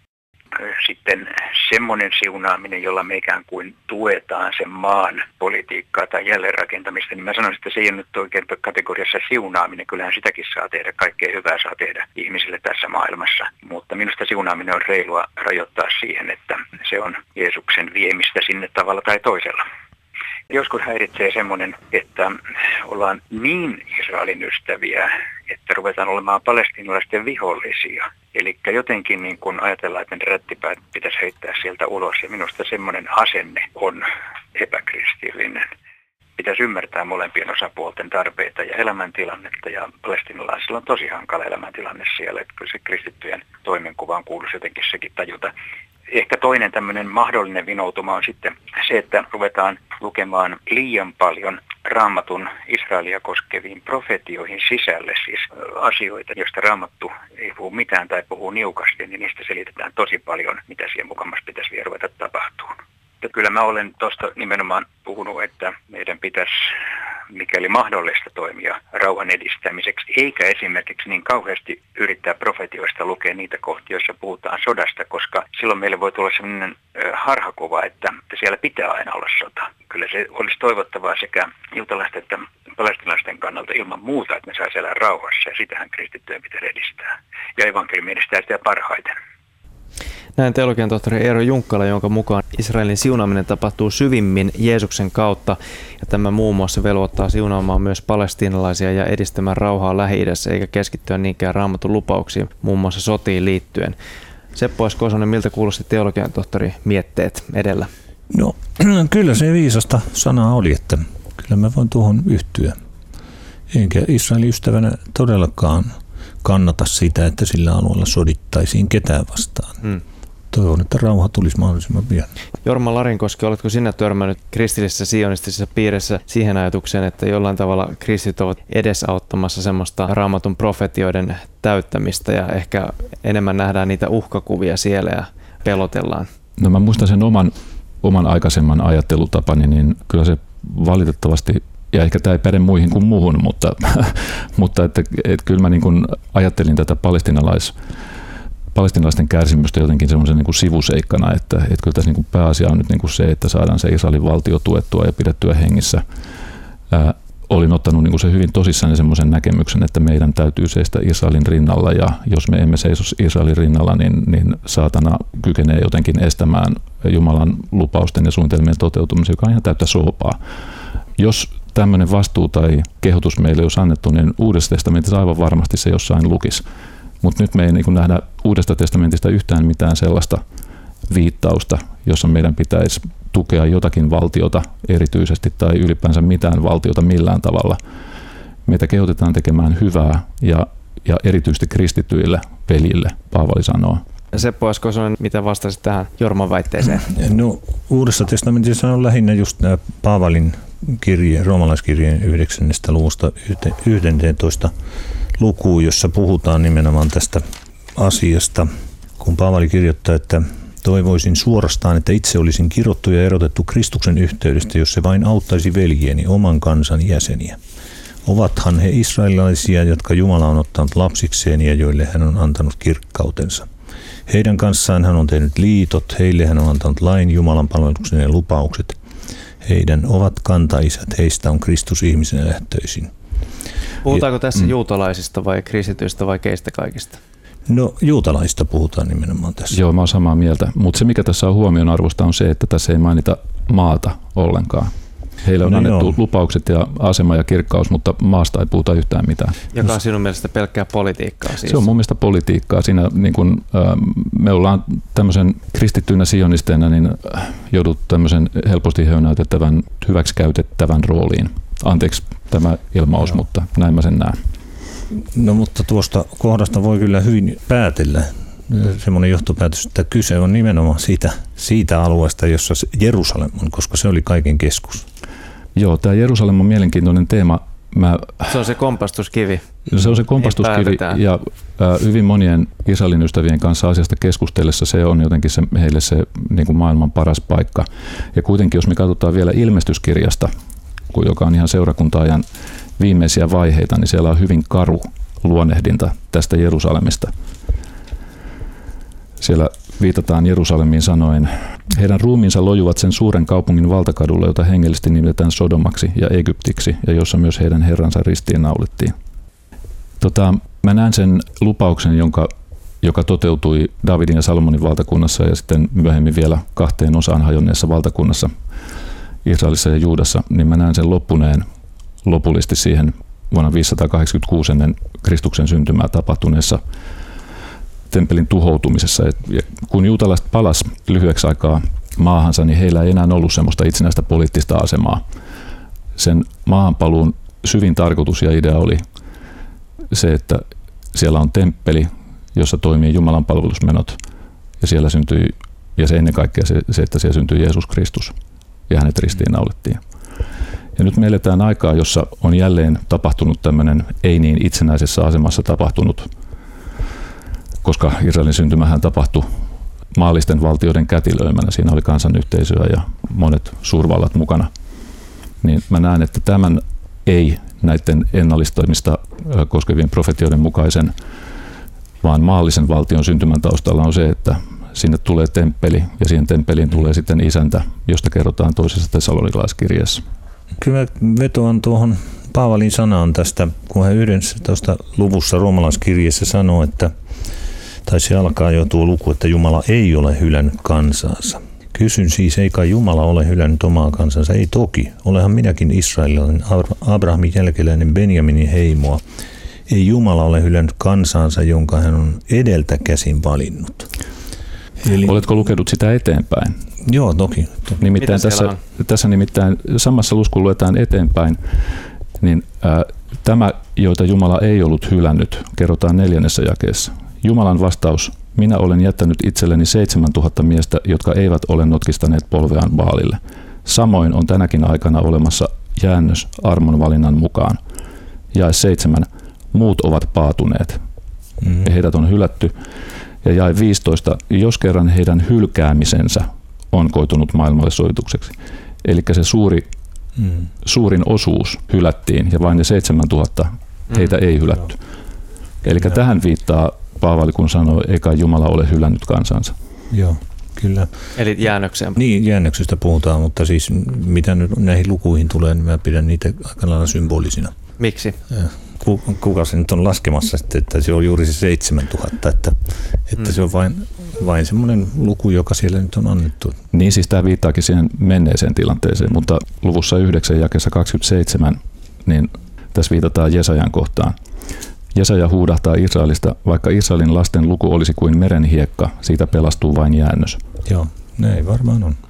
Sitten semmoinen siunaaminen, jolla me ikään kuin tuetaan sen maan politiikkaa tai jälleenrakentamista, niin mä sanoisin, että se ei ole nyt oikein kategoriassa siunaaminen. Kyllähän sitäkin saa tehdä, kaikkea hyvää saa tehdä ihmisille tässä maailmassa. Mutta minusta siunaaminen on reilua rajoittaa siihen, että se on Jeesuksen viemistä sinne tavalla tai toisella. Joskus häiritsee semmoinen, että ollaan niin Israelin ystäviä, että ruvetaan olemaan palestiinalaisten vihollisia. Eli jotenkin niin kun ajatellaan, että ne rättipäät pitäisi heittää sieltä ulos, ja minusta semmoinen asenne on epäkristillinen. Pitäisi ymmärtää molempien osapuolten tarpeita ja elämäntilannetta, ja palestiinalaisilla on tosi hankala elämäntilanne siellä, että kyllä se kristittyjen toimenkuvaan kuuluisi jotenkin sekin tajuta. Ehkä toinen tämmöinen mahdollinen vinoutuma on sitten se, että ruvetaan lukemaan liian paljon Raamatun Israelia koskeviin profetioihin sisälle, siis asioita, joista Raamattu ei puhu mitään tai puhuu niukasti, niin niistä selitetään tosi paljon, mitä siihen mukamassa pitäisi vielä ruveta tapahtumaan. Kyllä mä olen tuosta nimenomaan puhunut, että meidän pitäisi, mikäli mahdollista, toimia rauhan edistämiseksi, eikä esimerkiksi niin kauheasti yrittää profetioista lukea niitä kohtia, joissa puhutaan sodasta, koska silloin meille voi tulla sellainen harhakuva, että siellä pitää aina olla sota. Kyllä se olisi toivottavaa sekä juutalaisten että palestiinalaisten kannalta ilman muuta, että me saisi elää rauhassa, ja sitähän kristittyjen pitää edistää. Ja evankeliumi edistää sitä parhaiten. Näin teologian tohtori Eero Junkkala, jonka mukaan Israelin siunaaminen tapahtuu syvimmin Jeesuksen kautta, ja tämä muun muassa velvoittaa siunaamaan myös palestiinalaisia ja edistämään rauhaa Lähi-idässä, eikä keskittyä niinkään Raamatun lupauksiin, muun muassa sotiin liittyen. Seppo S. Kosonen, miltä kuulosti teologian tohtori mietteet edellä? No, kyllä se viisasta sanaa oli, että kyllä mä voin tuohon yhtyä. Enkä Israelin ystävänä todellakaan kannata sitä, että sillä alueella sodittaisiin ketään vastaan. Toivon, että rauha tulisi mahdollisimman pian. Jorma Larinkoski, oletko sinä törmännyt kristillisessä sionistisessa piirissä siihen ajatukseen, että jollain tavalla kristit ovat edesauttamassa semmoista Raamatun profetioiden täyttämistä ja ehkä enemmän nähdään niitä uhkakuvia siellä ja pelotellaan? No mä muistan sen oman aikaisemman ajattelutapani, niin kyllä se valitettavasti, ja ehkä tämä ei päde muihin kuin muuhun, mutta että kyllä mä niin kuin ajattelin tätä palestiinalaisten kärsimystä jotenkin semmoisen niin kuin sivuseikkana, että kyllä tässä niin kuin pääasia on nyt niin kuin se, että saadaan se Israelin valtio tuettua ja pidettyä hengissä. Olin ottanut niin kuin se hyvin tosissaan semmoisen näkemyksen, että meidän täytyy seistä Israelin rinnalla, ja jos me emme seiso Israelin rinnalla, niin saatana kykenee jotenkin estämään Jumalan lupausten ja suunnitelmien toteutumisen, joka on ihan täyttä soopaa. Jos tämmöinen vastuu tai kehotus meille olisi annettu, niin Uudessa testamentissa aivan varmasti se jossain lukisi. Mutta nyt me ei niin nähdä Uudesta testamentista yhtään mitään sellaista viittausta, jossa meidän pitäisi tukea jotakin valtiota erityisesti tai ylipäänsä mitään valtiota millään tavalla. Meitä kehotetaan tekemään hyvää ja erityisesti kristityille veljille, Paavali sanoo. Seppo S. Kosonen, mitä vastasit tähän Jorman väitteeseen? No, Uudessa testamentissa on lähinnä just nämä Paavalin kirje, roomalaiskirjeen 9. luvusta 11 lukuun, jossa puhutaan nimenomaan tästä asiasta, kun Paavali kirjoittaa, että Toivoisin suorastaan, että itse olisin kirottu ja erotettu Kristuksen yhteydestä, jos se vain auttaisi veljieni, oman kansan jäseniä. Ovathan he israelilaisia, jotka Jumala on ottanut lapsikseen ja joille hän on antanut kirkkautensa. Heidän kanssaan hän on tehnyt liitot, heille hän on antanut lain, Jumalan palveluksen ja lupaukset. Heidän ovat kantaisät, heistä on Kristus ihmisenä lähtöisin. Puhutaanko tässä juutalaisista vai kristityistä vai keistä kaikista? No juutalaista puhutaan nimenomaan tässä. Joo, mä oon samaa mieltä. Mutta se mikä tässä on huomionarvoista on se, että tässä ei mainita maata ollenkaan. Heille on annettu lupaukset ja asema ja kirkkaus, mutta maasta ei puhuta yhtään mitään. Joka on sinun mielestä pelkkää politiikkaa siis? Se on mun mielestä politiikkaa. Siinä, niin kun, me ollaan tämmöisen kristittyinä sionisteina niin joudut tämmöisen helposti höynäytettävän, hyväksikäytettävän rooliin. Anteeksi tämä ilmaus, mutta näin mä sen näen. No mutta tuosta kohdasta voi kyllä hyvin päätellä semmoinen johtopäätös, että kyse on nimenomaan siitä alueesta, jossa Jerusalem on, koska se oli kaiken keskus. Joo, tämä Jerusalem on mielenkiintoinen teema. Se on se kompastuskivi. Se on se kompastuskivi ja hyvin monien Israelin ystävien kanssa asiasta keskustellessa se on jotenkin heille se niin kuin maailman paras paikka. Ja kuitenkin jos me katsotaan vielä ilmestyskirjasta, joka on ihan seurakunta-ajan viimeisiä vaiheita, niin siellä on hyvin karu luonnehdinta tästä Jerusalemista. Siellä viitataan Jerusalemiin sanoen, heidän ruumiinsa lojuvat sen suuren kaupungin valtakadulla, jota hengellisesti nimitetään Sodomaksi ja Egyptiksi, ja jossa myös heidän herransa ristiin naulittiin. Mä näen sen lupauksen, joka toteutui Davidin ja Salomonin valtakunnassa ja sitten myöhemmin vielä 2 osaan hajonneessa valtakunnassa Israelissa ja Juudassa, niin mä näen sen loppuneen lopullisesti siihen vuonna 586 ennen Kristuksen syntymää tapahtuneessa temppelin tuhoutumisessa. Ja kun juutalaiset palas lyhyeksi aikaa maahansa, niin heillä ei enää ollut semmoista itsenäistä poliittista asemaa. Sen maahanpaluun syvin tarkoitus ja idea oli se, että siellä on temppeli, jossa toimii Jumalan palvelusmenot, ja siellä syntyi, ja se ennen kaikkea se, että siellä syntyi Jeesus Kristus, ja hänet ristiinnaulittiin. Ja nyt me eletään aikaa, jossa on jälleen tapahtunut tämmöinen ei niin itsenäisessä asemassa tapahtunut, koska Israelin syntymähän tapahtui maallisten valtioiden kätilöimänä. Siinä oli kansanyhteisöä ja monet suurvallat mukana. Niin mä näen, että tämän ei näiden ennallistamista koskevien profetioiden mukaisen, vaan maallisen valtion syntymän taustalla on se, että sinne tulee temppeli ja siihen temppeliin tulee sitten isäntä, josta kerrotaan toisessa Tessalonikalaiskirjeessä. Kyllä vetoan tuohon Paavalin sanaan tästä, kun hän 11. luvussa roomalaiskirjeessä sanoo, että tai se alkaa jo tuo luku, että Jumala ei ole hylännyt kansansa. Kysyn siis, ei kai Jumala ole hylännyt omaa kansansa? Ei toki. Olehan minäkin israelilainen, Abrahamin jälkeläinen Benjaminin heimoa. Ei Jumala ole hylännyt kansansa, jonka hän on edeltä käsin valinnut. Eli oletko lukenut sitä eteenpäin? Joo, toki. Nimittäin tässä nimittäin samassa luvussa, kun luetaan eteenpäin, niin tämä, joita Jumala ei ollut hylännyt, kerrotaan 4. jakeessa. Jumalan vastaus, minä olen jättänyt itselleni 7000 miestä, jotka eivät ole notkistaneet polveaan Baalille. Samoin on tänäkin aikana olemassa jäännös armon valinnan mukaan. Jae 7. Muut ovat paatuneet. Heidät on hylätty. Ja jae 15. Jos kerran heidän hylkäämisensä on koitunut maailmalle soitukseksi. Eli se suurin osuus hylättiin ja vain ne 7000 heitä ei hylätty. Eli tähän viittaa Paavali, kun sanoi, eikä Jumala ole hylännyt kansansa. Joo, kyllä. Eli jäännökseen. Niin, jäännöksestä puhutaan, mutta siis mitä nyt näihin lukuihin tulee, niin mä pidän niitä aika lailla symbolisina. Miksi? Kuka se nyt on laskemassa, että se on juuri se 7000, että se on vain semmoinen luku, joka siellä nyt on annettu. Niin, siis tämä viittaakin siihen menneeseen tilanteeseen, mutta luvussa 9 jakeessa 27, niin tässä viitataan Jesajan kohtaan. Jesaja huudahtaa Israelista, vaikka Israelin lasten luku olisi kuin merenhiekka, siitä pelastuu vain jäännös. Joo, näin varmaan on.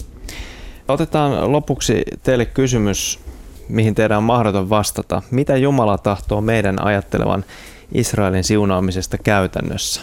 Otetaan lopuksi teille kysymys, mihin teidän on mahdoton vastata. Mitä Jumala tahtoo meidän ajattelevan Israelin siunaamisesta käytännössä?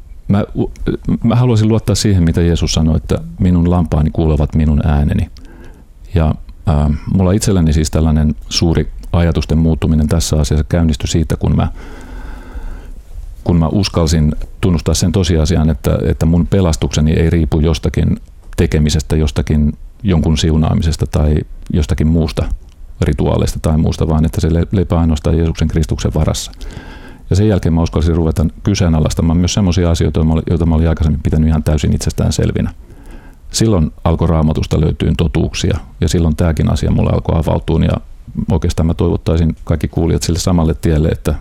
Mä haluaisin luottaa siihen, mitä Jeesus sanoi, että minun lampaani kuulevat minun ääneni. Ja mulla itselläni siis tällainen suuri ajatusten muuttuminen tässä asiassa käynnistyi siitä, kun mä uskalsin tunnustaa sen tosiasian, että mun pelastukseni ei riipu jostakin tekemisestä, jostakin jonkun siunaamisesta tai jostakin muusta rituaaleista tai muusta, vaan että se lepää ainoastaan Jeesuksen Kristuksen varassa. Ja sen jälkeen mä uskalsin ruveta kyseenalaistamaan myös sellaisia asioita, joita mä olin aikaisemmin pitänyt ihan täysin itsestään selvinä. Silloin alkoi Raamatusta löytyä totuuksia ja silloin tämäkin asia mulle alkoi avautua ja oikeastaan mä toivottaisin kaikki kuulijat sille samalle tielle, että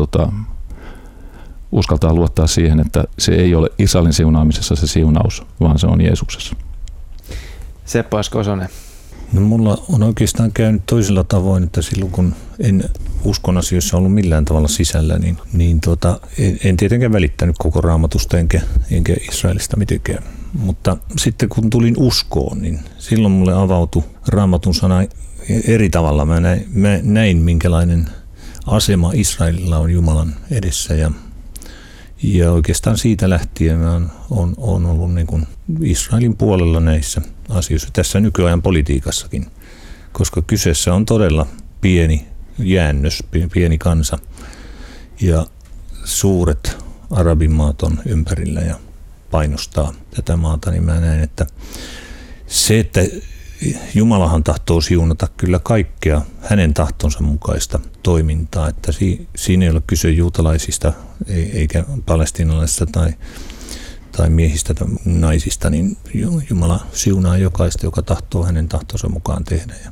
uskaltaa luottaa siihen, että se ei ole Israelin siunaamisessa se siunaus, vaan se on Jeesuksessa. Seppo S. Kosonen. No, mulla on oikeastaan käynyt toisella tavoin, että silloin kun en uskon asioissa ollut millään tavalla sisällä, niin en tietenkään välittänyt koko Raamatusta enkä Israelista mitenkään. Mutta sitten kun tulin uskoon, niin silloin mulle avautui Raamatun sana eri tavalla. Mä näin minkälainen asema Israelilla on Jumalan edessä ja oikeastaan siitä lähtien mä on ollut niin kuin Israelin puolella näissä asioissa, tässä nykyajan politiikassakin, koska kyseessä on todella pieni jäännös, pieni kansa ja suuret arabimaat on ympärillä ja painostaa tätä maata, niin mä näen, että se, että Jumalahan tahtoo siunata kyllä kaikkea hänen tahtonsa mukaista toimintaa, että siinä ei ole kyse juutalaisista eikä palestiinalaisista tai miehistä tai naisista, niin Jumala siunaa jokaista, joka tahtoo hänen tahtonsa mukaan tehdä. Ja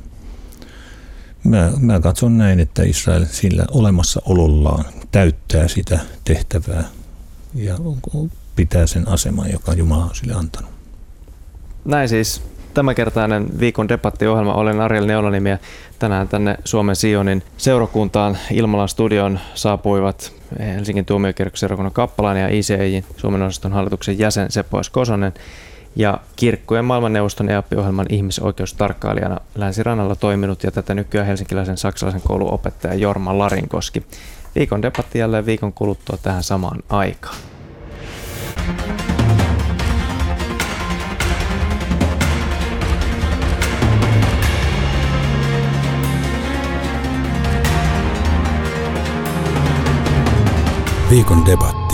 mä katson näin, että Israel sillä olemassaolollaan täyttää sitä tehtävää ja pitää sen aseman, joka Jumala on sille antanut. Näin siis tämänkertainen viikon debattiohjelma. Olen Ariel Neulonimi ja tänään tänne Suomen Sionin seurakuntaan Ilmalan studioon saapuivat Helsingin tuomiokirkon seurakunnan kappalainen ja ICEJ:n Suomen osaston hallituksen jäsen Seppo S. Kosonen ja Kirkkojen maailmanneuvoston EAP-ohjelman ihmisoikeustarkkailijana Länsirannalla toiminut ja tätä nykyään helsinkiläisen saksalaisen koulun opettaja Jorma Larinkoski. Viikon debatti jälleen viikon kuluttua tähän samaan aikaan. Viikon debatti.